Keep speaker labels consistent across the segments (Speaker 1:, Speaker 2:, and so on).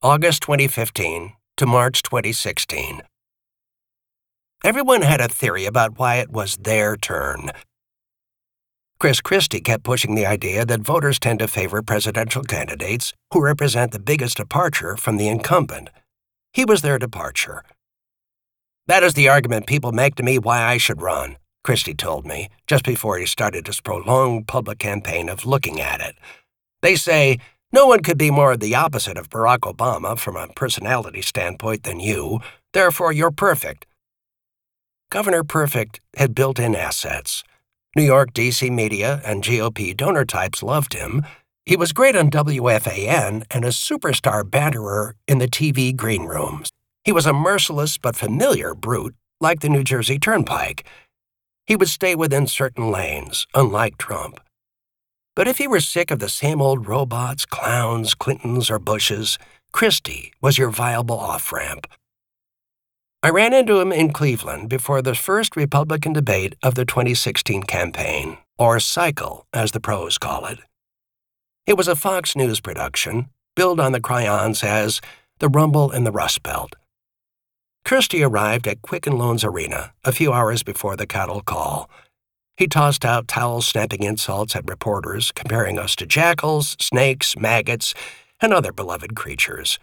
Speaker 1: August 2015 to March 2016. Everyone had a theory about why it was their turn. Chris Christie kept pushing the idea that voters tend to favor presidential candidates who represent the biggest departure from the incumbent. He was their departure. "That is the argument people make to me why I should run," Christie told me, just before he started his prolonged public campaign of looking at it. "They say, no one could be more the opposite of Barack Obama from a personality standpoint than you, therefore you're perfect." Governor Perfect had built-in assets. New York, D.C. media and GOP donor types loved him. He was great on WFAN and a superstar banterer in the TV green rooms. He was a merciless but familiar brute, like the New Jersey Turnpike. He would stay within certain lanes, unlike Trump. But if you were sick of the same old robots, clowns, Clintons, or Bushes, Christie was your viable off-ramp. I ran into him in Cleveland before the first Republican debate of the 2016 campaign, or cycle, as the pros call it. It was a Fox News production, billed on the Cryons as The Rumble in the Rust Belt. Christie arrived at Quicken Loans Arena a few hours before the cattle call. He tossed out towel-snapping insults at reporters, comparing us to jackals, snakes, maggots, and other beloved creatures.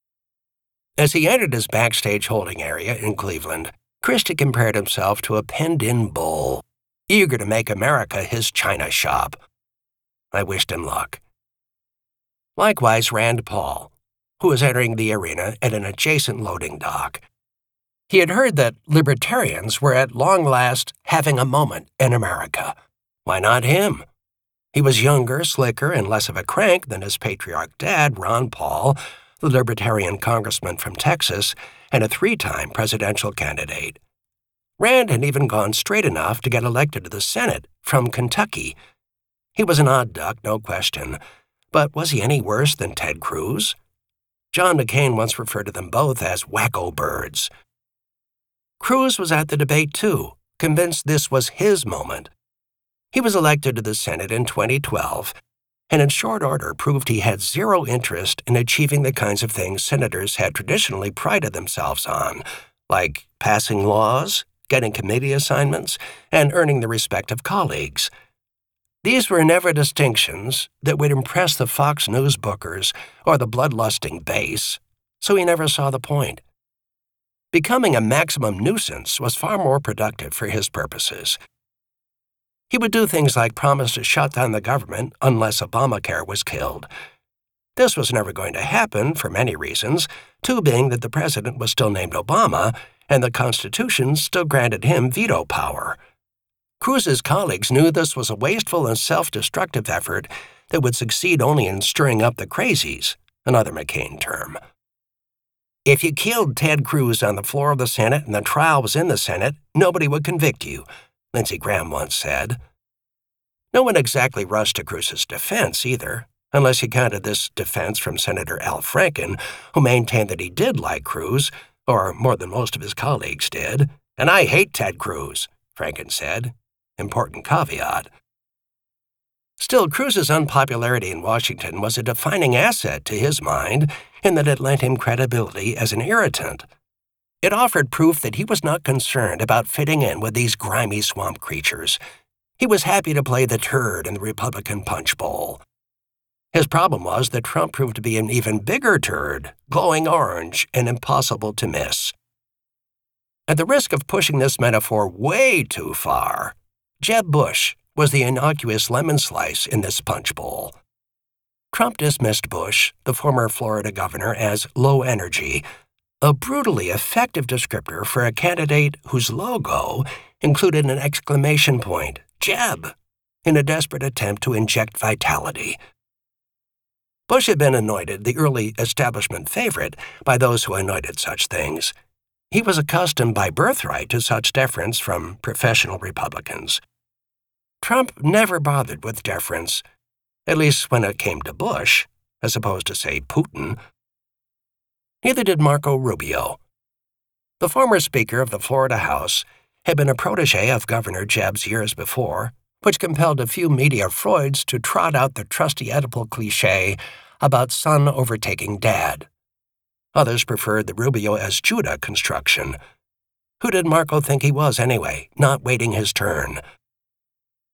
Speaker 1: As he entered his backstage holding area in Cleveland, Christie compared himself to a penned-in bull, eager to make America his china shop. I wished him luck. Likewise, Rand Paul, who was entering the arena at an adjacent loading dock. He had heard that libertarians were at long last having a moment in America. Why not him? He was younger, slicker, and less of a crank than his patriarch dad, Ron Paul, the libertarian congressman from Texas and a 3-time presidential candidate. Rand had even gone straight enough to get elected to the Senate from Kentucky. He was an odd duck, no question, but was he any worse than Ted Cruz? John McCain once referred to them both as wacko birds. Cruz was at the debate too, convinced this was his moment. He was elected to the Senate in 2012, and in short order proved he had zero interest in achieving the kinds of things senators had traditionally prided themselves on, like passing laws, getting committee assignments, and earning the respect of colleagues. These were never distinctions that would impress the Fox News bookers or the bloodlusting base, so he never saw the point. Becoming a maximum nuisance was far more productive for his purposes. He would do things like promise to shut down the government unless Obamacare was killed. This was never going to happen for many reasons, two being that the president was still named Obama and the Constitution still granted him veto power. Cruz's colleagues knew this was a wasteful and self-destructive effort that would succeed only in stirring up the crazies, another McCain term. "If you killed Ted Cruz on the floor of the Senate and the trial was in the Senate, nobody would convict you," Lindsey Graham once said. No one exactly rushed to Cruz's defense either, unless you counted this defense from Senator Al Franken, who maintained that he did like Cruz, or more than most of his colleagues did. "And I hate Ted Cruz," Franken said. Important caveat. Still, Cruz's unpopularity in Washington was a defining asset to his mind in that it lent him credibility as an irritant. It offered proof that he was not concerned about fitting in with these grimy swamp creatures. He was happy to play the turd in the Republican punch bowl. His problem was that Trump proved to be an even bigger turd, glowing orange and impossible to miss. At the risk of pushing this metaphor way too far, Jeb Bush was the innocuous lemon slice in this punch bowl. Trump dismissed Bush, the former Florida governor, as low energy, a brutally effective descriptor for a candidate whose logo included an exclamation point, Jeb, in a desperate attempt to inject vitality. Bush had been anointed the early establishment favorite by those who anointed such things. He was accustomed by birthright to such deference from professional Republicans. Trump never bothered with deference, at least when it came to Bush, as opposed to, say, Putin. Neither did Marco Rubio. The former Speaker of the Florida House had been a protege of Governor Jeb's years before, which compelled a few media Freuds to trot out the trusty Oedipal cliché about son overtaking dad. Others preferred the Rubio Eschew construction. Who did Marco think he was, anyway, not waiting his turn?